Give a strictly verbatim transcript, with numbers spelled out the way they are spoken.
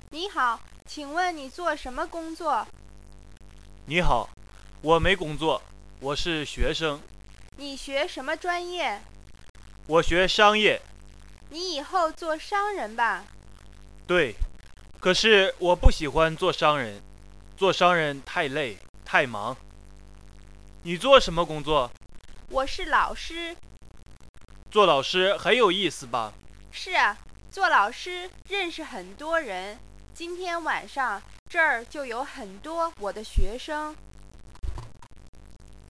你好，请问你做什么工作？ 你好，我没工作，我是学生， 你学什么专业？ 我学商业。 你以后做商人吧。 对，可是我不喜欢做商人，做商人太累太忙。你做什么工作？ 我是老师。 做老师很有意思吧？ 是啊，做老师认识很多人。今天晚上这儿就有很多我的学生。